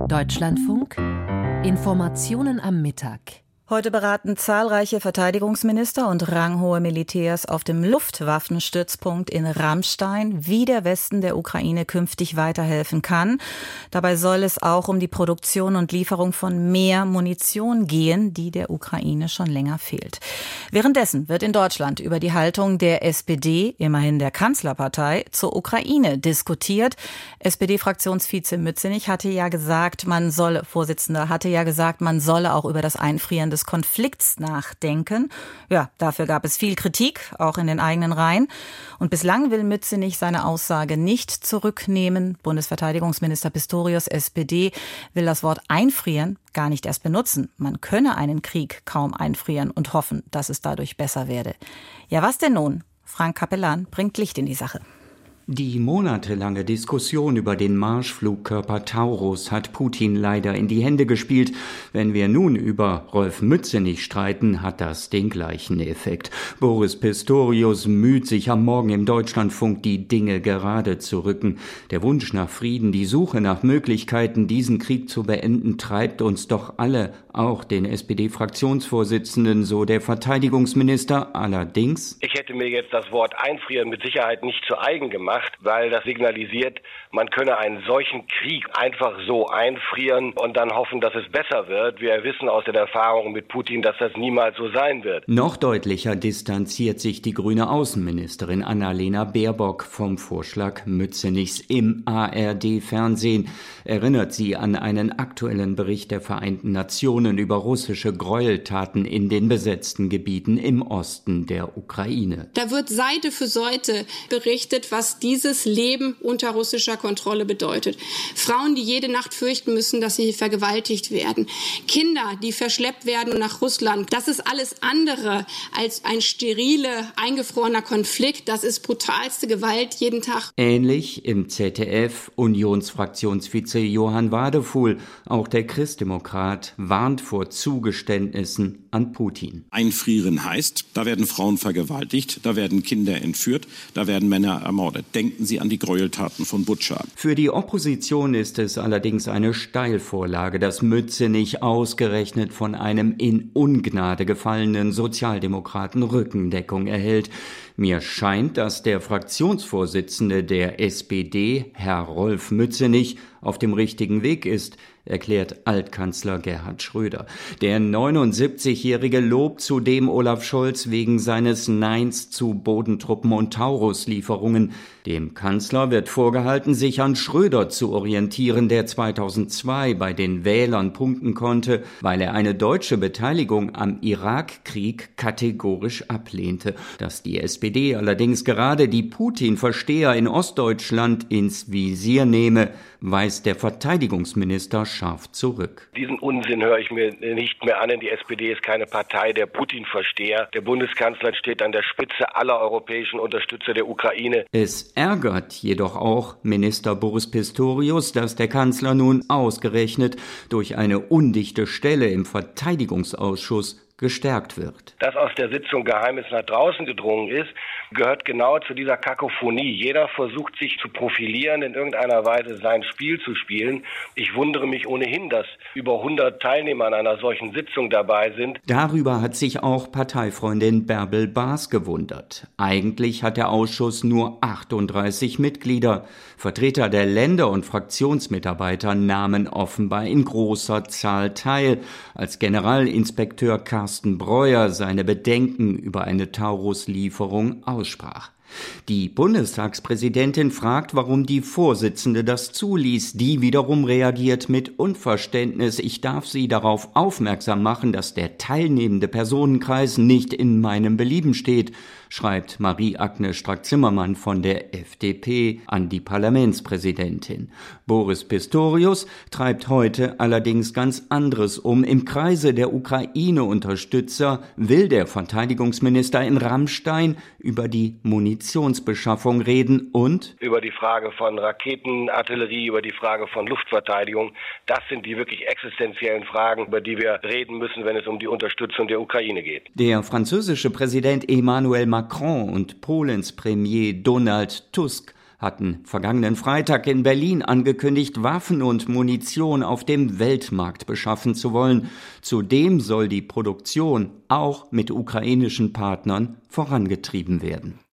Deutschlandfunk Informationen am Mittag. Heute beraten zahlreiche Verteidigungsminister und ranghohe Militärs auf dem Luftwaffenstützpunkt in Ramstein, wie der Westen der Ukraine künftig weiterhelfen kann. Dabei soll es auch um die Produktion und Lieferung von mehr Munition gehen, die der Ukraine schon länger fehlt. Währenddessen wird in Deutschland über die Haltung der SPD, immerhin der Kanzlerpartei, zur Ukraine diskutiert. SPD-Fraktionsvize Mützenich Vorsitzender hatte ja gesagt, man solle auch über das Einfrieren des Konflikts nachdenken. Ja, dafür gab es viel Kritik, auch in den eigenen Reihen. Und bislang will Mützenich seine Aussage nicht zurücknehmen. Bundesverteidigungsminister Pistorius, SPD, will das Wort einfrieren gar nicht erst benutzen. Man könne einen Krieg kaum einfrieren und hoffen, dass es dadurch besser werde. Ja, was denn nun? Frank Capellan bringt Licht in die Sache. Die monatelange Diskussion über den Marschflugkörper Taurus hat Putin leider in die Hände gespielt. Wenn wir nun über Rolf Mützenich streiten, hat das den gleichen Effekt. Boris Pistorius müht sich am Morgen im Deutschlandfunk, die Dinge gerade zu rücken. Der Wunsch nach Frieden, die Suche nach Möglichkeiten, diesen Krieg zu beenden, treibt uns doch alle, auch den SPD-Fraktionsvorsitzenden, so der Verteidigungsminister. Allerdings: Ich hätte mir jetzt das Wort einfrieren mit Sicherheit nicht zu eigen gemacht, weil das signalisiert, man könne einen solchen Krieg einfach so einfrieren und dann hoffen, dass es besser wird. Wir wissen aus den Erfahrungen mit Putin, dass das niemals so sein wird. Noch deutlicher distanziert sich die grüne Außenministerin Annalena Baerbock vom Vorschlag Mützenichs im ARD-Fernsehen. Erinnert sie an einen aktuellen Bericht der Vereinten Nationen über russische Gräueltaten in den besetzten Gebieten im Osten der Ukraine. Da wird Seite für Seite berichtet, was dieses Leben unter russischer Kontrolle bedeutet. Frauen, die jede Nacht fürchten müssen, dass sie vergewaltigt werden. Kinder, die verschleppt werden nach Russland. Das ist alles andere als ein steriler, eingefrorener Konflikt. Das ist brutalste Gewalt jeden Tag. Ähnlich im ZDF Unionsfraktionsvize Johann Wadefuhl. Auch der Christdemokrat warnt vor Zugeständnissen an Putin. Einfrieren heißt, da werden Frauen vergewaltigt, da werden Kinder entführt, da werden Männer ermordet. Denken Sie an die Gräueltaten von Butscha. Für die Opposition ist es allerdings eine Steilvorlage, dass Mützenich ausgerechnet von einem in Ungnade gefallenen Sozialdemokraten Rückendeckung erhält. Mir scheint, dass der Fraktionsvorsitzende der SPD, Herr Rolf Mützenich, auf dem richtigen Weg ist, erklärt Altkanzler Gerhard Schröder. Der 79-Jährige lobt zudem Olaf Scholz wegen seines Neins zu Bodentruppen und Taurus-Lieferungen. Dem Kanzler wird vorgehalten, sich an Schröder zu orientieren, der 2002 bei den Wählern punkten konnte, weil er eine deutsche Beteiligung am Irakkrieg kategorisch ablehnte. Dass die SPD allerdings gerade die Putin-Versteher in Ostdeutschland ins Visier nehme, weist der Verteidigungsminister scharf zurück. Diesen Unsinn höre ich mir nicht mehr an. Die SPD ist keine Partei der Putin-Versteher. Der Bundeskanzler steht an der Spitze aller europäischen Unterstützer der Ukraine. Es ärgert jedoch auch Minister Boris Pistorius, dass der Kanzler nun ausgerechnet durch eine undichte Stelle im Verteidigungsausschuss gestärkt wird. Dass aus der Sitzung Geheimes nach draußen gedrungen ist, gehört genau zu dieser Kakophonie. Jeder versucht, sich zu profilieren, in irgendeiner Weise sein Spiel zu spielen. Ich wundere mich ohnehin, dass über 100 Teilnehmer an einer solchen Sitzung dabei sind. Darüber hat sich auch Parteifreundin Bärbel Baas gewundert. Eigentlich hat der Ausschuss nur 38 Mitglieder. Vertreter der Länder und Fraktionsmitarbeiter nahmen offenbar in großer Zahl teil, als Generalinspekteur Carsten Breuer seine Bedenken über eine Taurus-Lieferung aussprach. Die Bundestagspräsidentin fragt, warum die Vorsitzende das zuließ. Die wiederum reagiert mit Unverständnis. Ich darf Sie darauf aufmerksam machen, dass der teilnehmende Personenkreis nicht in meinem Belieben steht, schreibt Marie-Agnes Strack-Zimmermann von der FDP an die Parlamentspräsidentin. Boris Pistorius treibt heute allerdings ganz anderes um. Im Kreise der Ukraine-Unterstützer will der Verteidigungsminister in Ramstein über die Munitionsbeschaffung reden und über die Frage von Raketenartillerie, über die Frage von Luftverteidigung. Das sind die wirklich existenziellen Fragen, über die wir reden müssen, wenn es um die Unterstützung der Ukraine geht. Der französische Präsident Emmanuel Macron und Polens Premier Donald Tusk hatten vergangenen Freitag in Berlin angekündigt, Waffen und Munition auf dem Weltmarkt beschaffen zu wollen. Zudem soll die Produktion auch mit ukrainischen Partnern vorangetrieben werden.